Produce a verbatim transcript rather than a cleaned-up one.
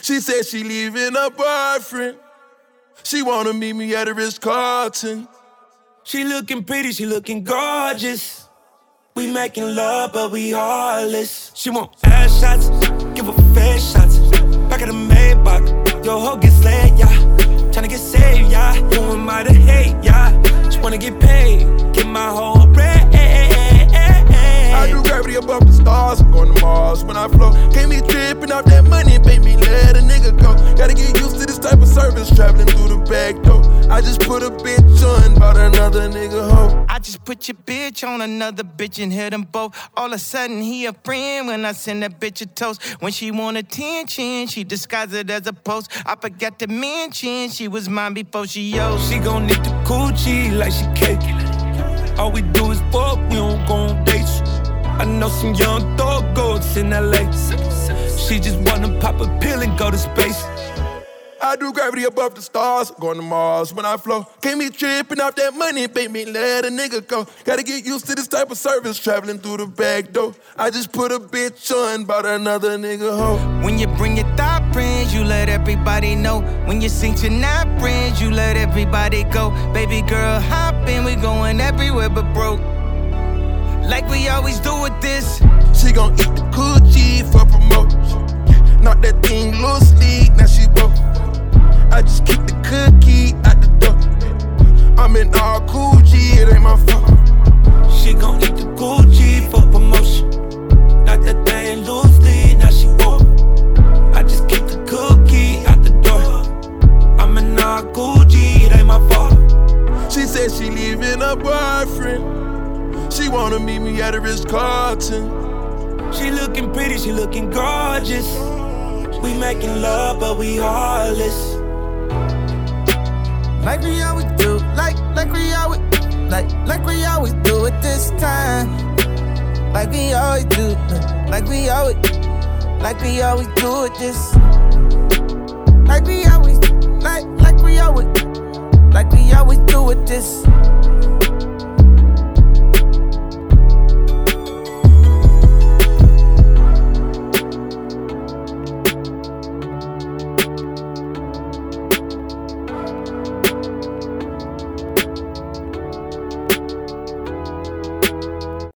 She said she leaving her boyfriend. She wanna meet me at the Ritz-Carlton. She looking pretty, she looking gorgeous. We making love, but we heartless. She want ass shots, give her face shots. Back of the Maybach, your hoe get slayed, yeah. Tryna get saved, yeah. You want my to hate, yeah. She wanna get paid, get my whole bread. I do gravity above the stars, I'm going to Mars when I flow. Can't be tripping off that money, make me let a nigga go. Gotta get used to this type of service, traveling through the back door. I just put a bitch on, bought another nigga hoe. I just put your bitch on another bitch and hit them both. All of a sudden he a friend when I send that bitch a toast. When she want attention, she disguise it as a post. I forgot to mention she was mine before she yours. She gon' need the coochie like she cake. All we do is fuck, we don't go on dates. I know some young thug goats in L A. She just wanna pop a pill and go to space. I do gravity above the stars, going to Mars when I flow. Can't be tripping off that money, baby, let a nigga go. Gotta get used to this type of service, traveling through the back door. I just put a bitch on, bought another nigga hoe. When you bring your thought friends, you let everybody know. When you sink your not friends, you let everybody go. Baby girl, hop in, we going everywhere but broke. Like we always do with this. She gon' eat the coochie for promotion. Knock that thing loosely, now she broke. I just keep the cookie out the door. I'm in all Gucci, it ain't my fault. She gon' eat the Gucci for promotion. Knock that thing loosely, now she broke. I just keep the cookie out the door. I'm in all Gucci, it ain't my fault. She said she leaving her boyfriend. She wanna meet me at the Ritz-Carlton. She looking pretty, she looking gorgeous. We making love, but we heartless. Like we always do, like, like we always, like, like we always do it this time. Like we always do, like we always, like we always do it this. Like we always, like, like we always, like we always do it this.